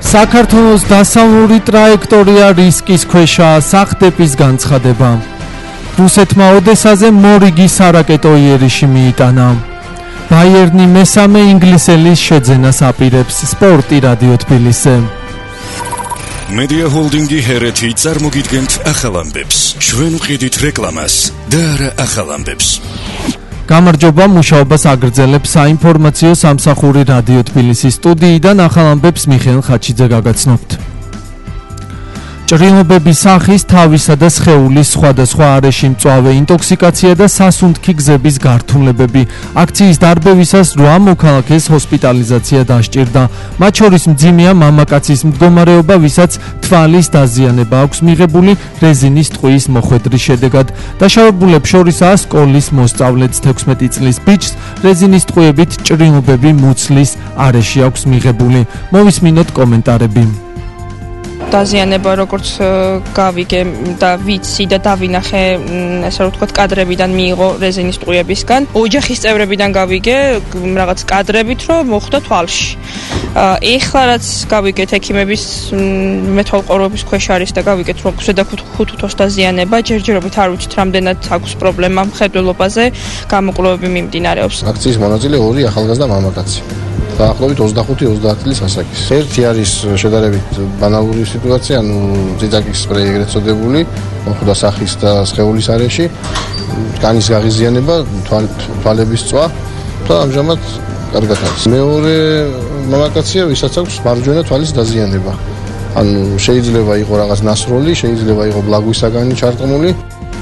საქართველოს დასავლური ტრაექტორია რისკის ქვეშაა, სახდეპის განცხადება. რუსეთმა ოდესაზე მორიგი სარაკეტო იერიში მიიტანა. ბაიერნი მესამე ინგლისელის შეძენას აპირებს. სპორტი რადიო თბილისზე. Media Holding-ი ჰერეთი წარმოგიდგენთ ახალ ამბებს. ჩვენ ვყიდით რეკლამას და არა ახალ ამბებს. გამარჯობა, მუშაობას აგრძელებს საინფორმაციო სამსახური რადიო თბილისის სტუდიიდან ახალ ამბებს მიხეილ ხაჩიძე გაგაცნობთ. ჭრილობების სახის, თავისა და სხეულის სხვადასხვა არეში მწვავე ინტოქსიკაცია და სასუნთქი გზების გართულებები. აქციის დარბევისას 8 მოქალაქეს ჰოსპიტალიზაცია დასჭირდა. მათ შორის მძიმეა მამაკაცის მდგომარეობა, ვისაც თვალის დაზიანება აქვს მიღებული რეზინის ტყუის მოხვედრის შედეგად. დაშავებულებს შორისაა სკოლის მოსწავლეც 16 წლის ბიჭს რეზინის ტყუებით ჭრილობები მუცლის არეში აქვს მიღებული. მოვისმინოთ კომენტარები. დაზიანება როგორც გავიგე და ვიცი და დავინახე, ასე რომ ვთქვათ, კადრებიდან მიიღო რეზინის ტყუებისგან. ოჯახის წევრებიდან გავიგე რაღაც კადრებით, რომ მოხვდა თვალში. ეხლა რაც გავიგეთ ექიმების მეთვალყურეობის ქვეშ არის და გავიგეთ, რომ ზედახუთუთოს დაზიანება, ჯერჯერობით არ ვიცით რამდენად აქვს პრობლემა მხედველობაზე, გამოკვლევები მიმდინარეობს. აქციის მონაწილე 2 ახალგაზრდა მამაკაცი. დაახლოებით 25-30 წლის ასაკის. ერთი არის შედარებით ბანალური სიტუაცია, ძიძაკის სპრეი ეგრეთ წოდებული, მოხვდა სახის და სხეულის არეში, კანის გაღიზიანება, თვალების წვა და ამჟამად კარგად არის. მეორე მამაკაცია, ვისაც აქვს მარჯვენა თვალის დაზიანება. შეიძლება იყო რაღაც ნასროლი, შეიძლება იყო ბლაგვისაგანი ჩარტყმული.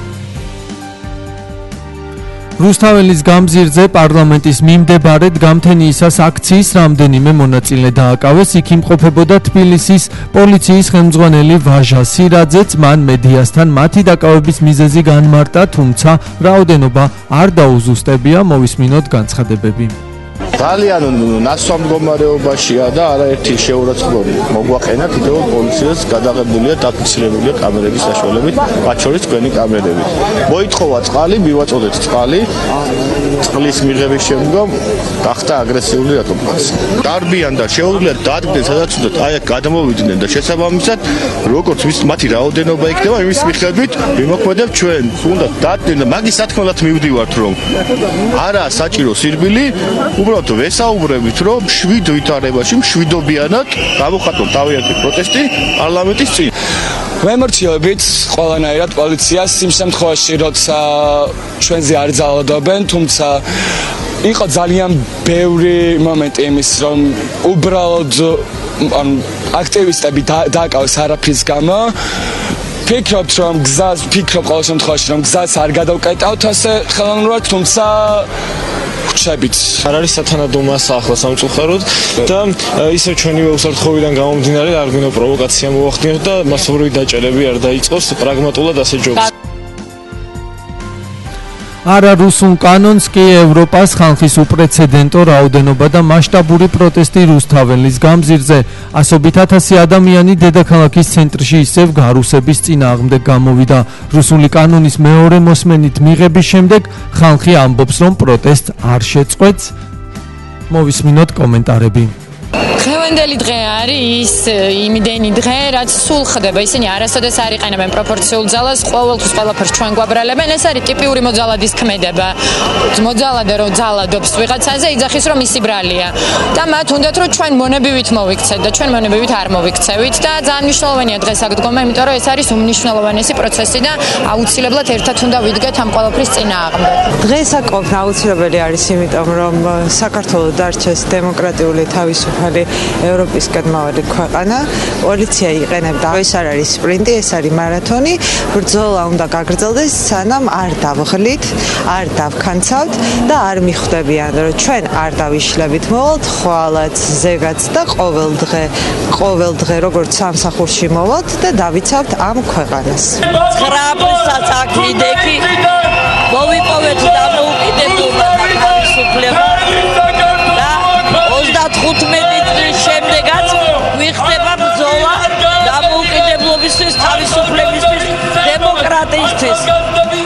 რუსთაველის გამზირზე პარლამენტის მიმდებარედ გამთენიისას აქციის რამდენიმე მონაწილე დააკავეს. იქ იმყოფებოდა თბილისის პოლიციის ხელმძღვანელი ვაჟა სირაძეც. მან მედიასთან მათი დაკავების მიზეზი განმარტა, თუმცა რაოდენობა არ დაუზუსტებია. მოვისმინოთ განცხადებები. ძალიან ნასვამ მდგომარეობაშია და არაერთი შეურაცხყოფა მოგვაყენა კიდევ პოლიციას გადაღებულია დაფიქსირებულია კამერების საშუალებით, მათ შორის თქვენი კამერები. მოითხოვა წყალი, მივაწოდეთ წყალი. წყლის მიღების შემდგომ გახდა აგრესიული ატომპასი. გარბიან და შეუძლია დადგნენ სადაც უნდა აი აქ გადმოვიდნენ და შესაბამისად როგორც მათი რაოდენობა იქნება, იმის მიხედვით ვიმოქმედებ ჩვენ. უნდა დადგნენ და მაგის სათქმელად მივდივართ, რომ არაა საჭირო სირბილი, უბრალოდ ვესაუბრებით, რომ 7 ვითარებაში მშვიდობიანად გამოხატოთ თავიანთი პროტესტი პარლამენტის წინ. ვემორჩილებით ყველანაირად პოლიციას იმ შემთხვევაში, როცა ჩვენზე არ ძალადობენ, თუმცა იყო ძალიან ბევრი მომენტი იმის, რომ უბრალოდ აქტივისტები დააკავეს არაფრის გამო. ფიქრობთ ყოველ შემთხვევაში, რომ გზას არ გადავკეტავთ ასე ხელოვნურად, თუმცა არ არის სათანადო მასა ახლა სამწუხაროდ და ისევ ჩვენი უსაფრთხოებიდან გამომდინარე არ გვინდა პროვოკაცია მოახდინოთ და მასობრივი დაჭერები არ დაიწყოს, პრაგმატულად ასე ჯობს. არა რუსულ კანონს კი ევროპას ხალხის უპრეცედენტო რაოდენობა და მასშტაბური პროტესტი რუსთაველის გამზირზე. ასობით 1000 ადამიანი დედაქალაქის ცენტრში ისევ გარუსების წინააღმდეგ გამოვიდა. რუსული კანონის მეორე მოსმენით მიღების შემდეგ ხალხი ამბობს, რომ პროტესტს არ შეწყვეტს. მოვისმინოთ კომენტარები. დღევანდელი დღე არის იმდენი დღე, რაც სულ ხდება. ისინი არასოდეს არ იყენებენ პროპორციულ ძალას, ყოველთვის ყველაფერს ჩვენ გვაბრალებენ. ეს არის ტიპიური მოძალადის ქმედება. მოძალადე რომ ძალადობს ვიღაცაზე, იძახის რომ ისი ბრალია. და მათ უნდათ რომ ჩვენ მონებივით მოვიქცეთ და ჩვენ მონებივით არ მოვიქცევით და ძალიან მნიშვნელოვანია დღეს აქ დგომა, იმიტომ რომ ეს არის უმნიშვნელოვანესი პროცესი და აუცილებლად ერთად უნდა ვიდგეთ ამ ყველაფრის წინააღმდეგ. დღეს აკობ აუცილებელი არის, იმიტომ რომ საქართველოს დარჩეს დემოკრატიული თავისუფალი ევროპისკენ მოვალი ქვეყანა. პოლიცია იყენებდა. ეს არ არის სპრინტი, ეს არის მარათონი. ბრძოლა უნდა გაგრძელდეს, სანამ არ დავღლით, არ დავქანცავთ და არ მიხვდებიან, რომ ჩვენ არ დავიშლებით მოვალთ ხვალაც, ზეგაც და ყოველ დღე როგორც სამსახურში მოვალთ და დავიცავთ ამ ქვეყანას. 9 აპრილსაც აქ ვიდექი. მოვიპოვეთ დამოუკიდებლობა და თავისუფლება. და 35 წლის შემდეგაც გვიხდება ბრძოლა დამოუკიდებლობისთვის, თავისუფლებისთვის, დემოკრატიისთვის.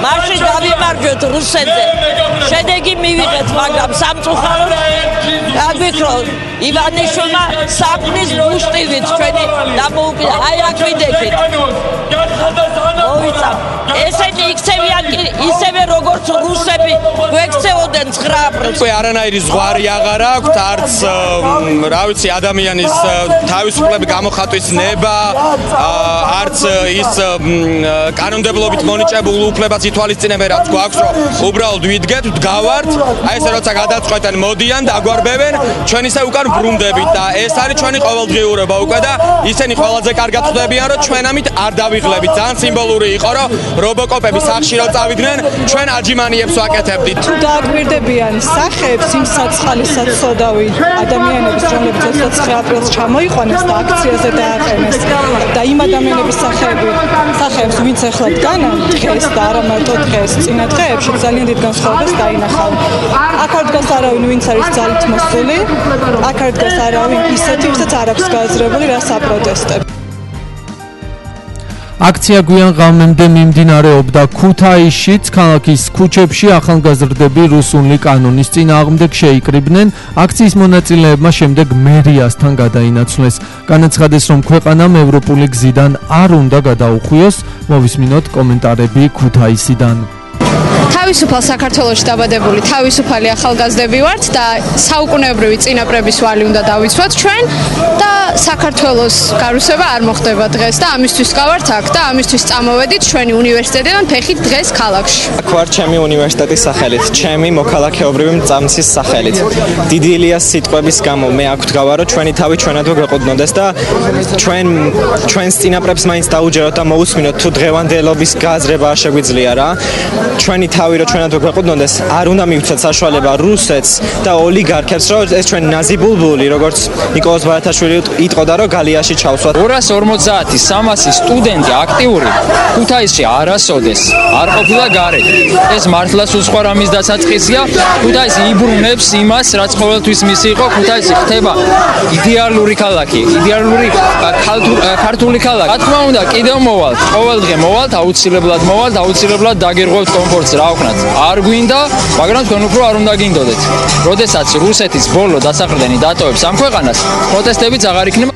მაშინ გავიმარჯვეთ რუსეთზე. შედეგი მივიღეთ, მაგრამ სამწუხაროდ გაგვიქრო ივანიშვილმა საქმის მუშტივით ჩვენი დამოუკიდა. აი აქ ვიდექით. მოვიცავ. ესენი იქცევიან კი ისევე როგორც რუსები გვექცეოდნენ 9 აპრილს. არანაირი ზღვარი აღარ აქვს, არც რა ვიცი ადამიანის თავისუფლების გამოხატვის ნება, არც ის კანონმდებლობით მონიჭებულ უფლებას ითვალისწინებენ, რაც გვაქვს, რომ უბრალოდ ვიდგეთ, ვდგავართ, აი ესე როცა გადაწყვეტენ, მოდიან, დაგვარბებენ, ჩვენ ისე უკან ბრუნდებით და ეს არის ჩვენი ყოველდღიურობა უკვე და ისინი ყველაზე კარგად ხვდებიან, რომ ჩვენ ამით არ დავიღლებით. ძალიან სიმბოლური იყო, რომ რობოკოპები სახში რო წავიდნენ, ჩვენ აჯიმანიებს ვაკეთებდით. თუ დააკვირდებიან სახეებს იმ საცხალისაც სოდავი ადამიანების, რომლებიც 29 აპრილს ჩამოიყვანეს და აქციაზე დააყენეს და იმ ადამიანების სახეებს, ვინც ახლა დგანან დღეს და არა მარტო დღეს, წინა დღეებში ძალიან დიდ განსხვავებას დაინახავ. აქ არ დგას არავინ, ვინც არის ძალით მოსული, აქ არ დგას არავინ ისეთი, ვისაც არ აქვს გააზრებული, რას აპროტესტებს. აქცია გვიან ღამემდე მიმდინარეობდა ქუთაისშიც, ქალაქის ქუჩებში ახალგაზრდები რუსული კანონის წინააღმდეგ შეიკრიბნენ. აქციის მონაწილეებმა შემდეგ მერიასთან გადაინაცვლეს. განაცხადეს, რომ ქვეყანამ ევროპული გზიდან არ უნდა გადაუხვიოს. მოვისმინოთ კომენტარები ქუთაისიდან. თავისუფალ საქართველოში დაბადებული თავისუფალი ახალგაზრდები ვართ და საუკუნეობრივი წინაპრების ვალი უნდა დავიცვათ ჩვენ და საქართველოს გარუსება არ მოხდება დღეს და ამისთვის გავართ აქ და ამისთვის წამოვედით ჩვენი უნივერსიტეტიდან ფეხით დღეს ქალაქში. აქ ვარ ჩემი უნივერსიტეტის სახელით, ჩემი მოქალაქეობრივი მწამსის სახელით. დიდი ილიას სიტყვების გამო მე აქ ვდგავარ, რომ ჩვენი თავი ჩვენადვე გვეყუდნოდეს და ჩვენს წინაპრებს მაინც დაუჯეროთ და მოусმინოთ თუ დღევანდელობის გააზრება შეგვიძლია რა. ჩვენი თავი რომ ჩვენად გვეყუდნოდეს, არ უნდა მივცეთ საშუალება რუსეთს და ოლიგარქებს, რომ ეს ჩვენ ნაზი ბულბული, როგორც ნიკოლოზ ბარათაშვილი იტყოდა, რომ გალიაში ჩავსვათ. 250-300 სტუდენტი აქტიური ქუთაისში არასოდეს არ ყოფილა გარეთ. ეს მართლა სულ სხვა რამის დასაწყისია. ქუთაისი იბრუნებს იმას, რაც ყოველთვის მისი იყო. ქუთაისი ხდება იდეალური ქალაქი, იდეალური ქართული ქალაქი. რა თქმა უნდა, კიდევ მოვალთ, ყოველდღე მოვალთ, აუცილებლად დაგერღვევთ კომფორტს რა ვქნათ. არ გვინდა, მაგრამ თქვენ უფრო არ უნდა გინდოდეთ. როდესაც რუსეთის ბოლო დასაყრდენი დატოვებს ამ ქვეყანას, პროტესტებიც აღარ იქნება.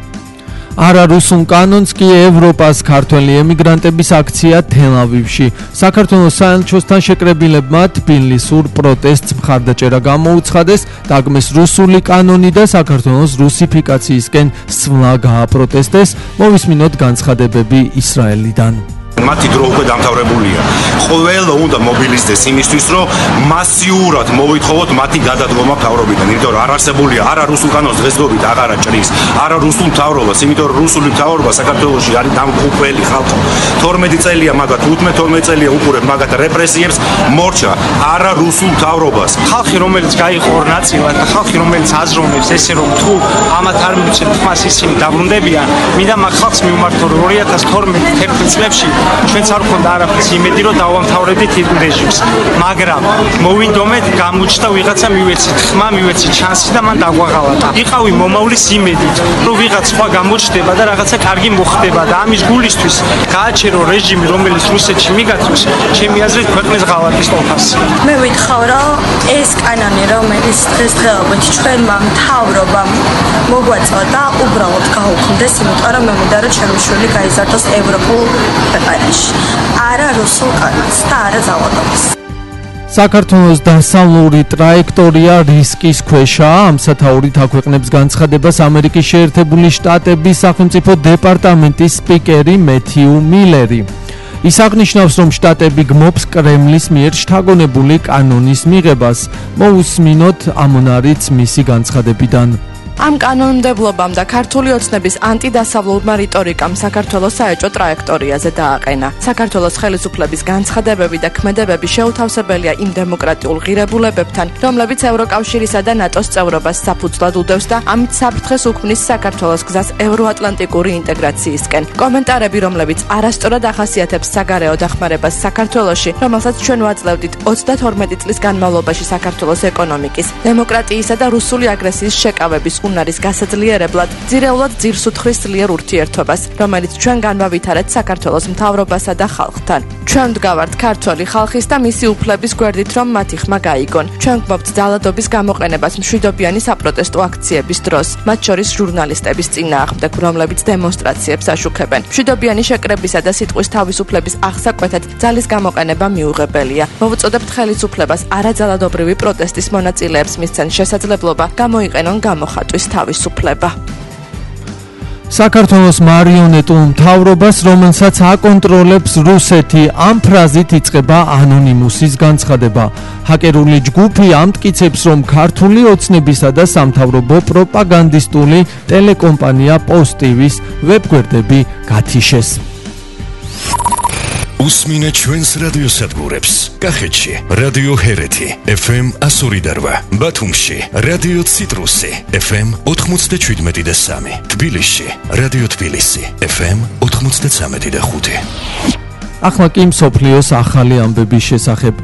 არა რუსულ კანონს კი ევროპას ქართველი ემიგრანტების აქცია თელ-ავივში. საქართველოს საელჩოსთან შეკრებილებმა თბილისურ პროტესტს მხარდაჭერა გამოუცხადეს, დაგმეს რუსული კანონი და საქართველოს რუსიფიკაციისკენ სვლა გააპროტესტეს. მოვისმინოთ განცხადებები ისრაელიდან. მათი დრო უკვე დამთავრებულია. ყველა უნდა მობილიზდეს იმისთვის, რომ მასიურად მოვითხოვოთ მათი გადადგომა მთავრობიდან. იმიტომ რომ არ არსებულია არა რუსულ კანონს დღესდღეობით აღარ აჭრის, არა რუსულ მთავრობას, იმიტომ რომ რუსული მთავრობა საქართველოში არის დამღუპველი ხალხი. 12 წელია მაგათ, 15-12 წელია უყურებ მაგათ რეპრესიებს, მორჩა არა რუსულ მთავრობას. ხალხი რომელიც გაიყო ნაწილად და ხალხი რომელიც აზროვნებს ესე რომ თუ ამათ არ მივცეთ ხმას ისინი დაბრუნდებიან, მინდა მაგ ხალხს მივმართო 2012 წლებში ჩვენც არ გვქონდა არაფრის იმედი რომ დავამთავრებდით იმ რეჟიმს, მაგრამ მოვინდომეთ გამოჩნდა ვიღაცა მივეცით ხმა, მივეცით შანსი და მან დაგვაღალატა. იყავი მომავლის იმედით, რომ ვიღაც სხვა გამოჩნდება და რაღაცა კარგი მოხდება და ამის გულისთვის გააჩერო რეჟიმი, რომელიც რუსეთში მიგაწვეს, ჩემი აზრით ქვეყნის ღალატის ყოფას. მე ვითხოვ, რომ ეს კანონი, რომელიც დღესდღეობით ჩვენმა მთავრობამ მოგვაწვა და უბრალოდ გაუქმდეს, იმიტომ რომ მე მინდა რომ ჩემი შვილი გაიზარდოს ევროპულ ქვეყანაში. არა რუსულ კანონს და არა ძალადობას. საქართველოს დასავლური ტრაექტორია რისკის ქვეშაა. ამ სათაურით აქვეყნებს განცხადებას ამერიკის შეერთებული შტატების სახელმწიფო დეპარტამენტის სპიკერი მეთიუ მილერი. ის აღნიშნავს, რომ შტატები გმობს კრემლის მიერ შთაგონებული კანონის მიღებას. მოусმინოთ ამონარიც მისი განცხადებიდან. ამ კანონმდებლობამ და ქართული ოცნების ანტიდასავლურმა რიტორიკამ საქართველოს საეჭვო ტრაექტორიაზე დააყენა. საქართველოს ხელისუფლების განცხადებები და ქმედებები შეუთავსებელია იმ დემოკრატიულ ღირებულებებთან, რომლებიც ევროკავშირისა და ნატოს წევრობას საფუძვლად უდევს და ამით საფრთხეს უქმნის საქართველოს გზას ევროატლანტიკური ინტეგრაციისკენ. კომენტარები, რომლებიც არასწორად ახასიათებს საგარეო დახმარებას საქართველოში, რომელსაც ჩვენ ვაძლევდით 32 წლის განმავლობაში საქართველოს ეკონომიკის, დემოკრატიისა და რუსული აგრესიის შეკავების უნარის გასაძლიერებლად ძირეულად ძირს უთხრის ძლიერ ურთიერთობას, რომელიც ჩვენ განვავითარეთ საქართველოს მთავრობასა და ხალხთან. ჩვენ ვდგავართ ქართველი ხალხის და მისი უფლების გვერდით, რომ მათი ხმა გაიგონ. ჩვენ გვაქვს ძალადობის გამოყენებას მშვიდობიანი საპროტესტო აქციების დროს, მათ შორის ჟურნალისტების წინააღმდეგ, რომლებიც დემონსტრაციებს აშუქებენ. მშვიდობიანი შეკრებისა და სიტყვის თავისუფლების აღსაკვეთად ძალის გამოყენება მიუღებელია. მოვუწოდებთ ხელისუფლებას არაძალადობრივი პროტესტის მონაწილეებს მისცენ შესაძლებლობა გამოიყენონ გამოხატვის თავისუფლება. საქართველოს მარიონეტულ მთავრობას, რომელსაც აკონტროლებს რუსეთი, ამ ფრაზით იწყება ანონიმუსის განცხადება. ჰაკერული ჯგუფი ამტკიცებს, რომ ქართული ოცნებისა და სამთავრობო პროპაგანდისტული ტელეკომპანია პოსტივის ვებგვერდები გათიშეს. უსმინე ჩვენს რადიოსადგურებს. კახეთში რადიო ჰერეთი FM 102.8, ბათუმში რადიო ციტრუსი FM 97.3, თბილისში რადიო თბილისი FM 93.5. ახლა კი მსოფლიოს ახალი ამბების შესახებ.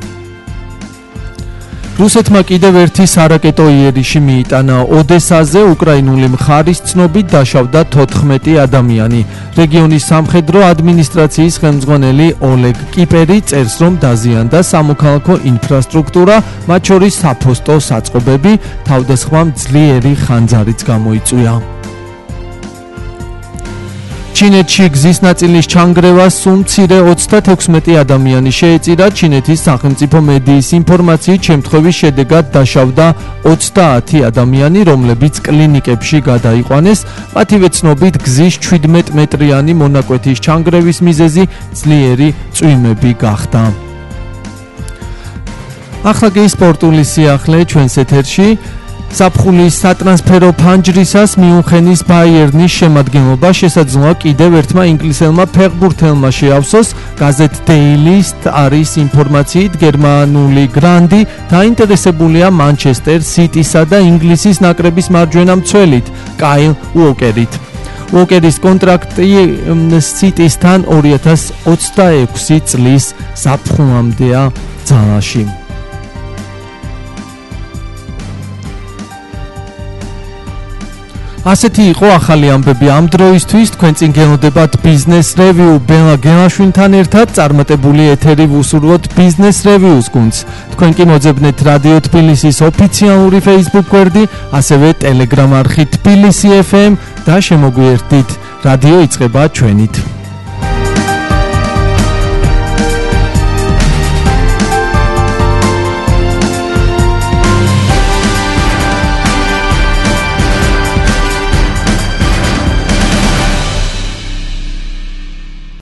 რუსეთმა კიდევ ერთი სარაკეტო იერიში მიიტანა. ოდესაზე უკრაინული მხარის ცნობით დაშავდა 14 ადამიანი. რეგიონის სამხედრო ადმინისტრაციის ხელმძღვანელი ოლეგ კიპერი წერს, რომ დაზიანდა სამოქალაქო ინფრასტრუქტურა, მათ შორის საფოსტო საწყობები, თავდასხმამ ძლიერი ხანძარიც გამოიწვია. ჩინეთში გზის ნაწილის ჩანგრევას სულ მცირე 36 ადამიანი შეეწირა. ჩინეთის სახელმწიფო მედიის ინფორმაციით, შემთხვევის შედეგად დაშავდა 30 ადამიანი, რომლებიც კლინიკებში გადაიყვანეს. მათივე ცნობით, გზის 17 მეტრიანი მონაკვეთის ჩანგრევის მიზეზი ძლიერი წვიმები გახდა. ახლა კი სპორტული სიახლე ჩვენს ეთერში. საფხულის სატრანსფერო ფანჯრისას მიუნხენის ბაიერნის შემადგენლობა შესაძლოა კიდევ ერთმა ინგლისელმა ფეხბურთელმა შეავსოს. გაზეთ დეილისტ არის ინფორმაციით, გერმანული გრანდი დაინტერესებულია მანჩესტერ სიტისა და ინგლისის ნაკრების მარჯვენა მცველით კაილ უოკერით. უოკერის კონტრაქტი სიტისთან 2026 წლის საფხულამდეა ძალაში. ასეთი იყო ახალი ამბები ამ დროისთვის. თქვენ წინ გელოდებათ ბიზნეს რევიუ ბელა გელაშვილთან ერთად. წარმატებული ეთერი ვუსურვოთ ბიზნეს რევიუს გუნდს. თქვენ კი მოძებნეთ რადიო თბილისის ოფიციალური Facebook გვერდი, ასევე Telegram არხი თბილისი FM და შემოგვიერთდით. რადიო იწყება ჩვენით.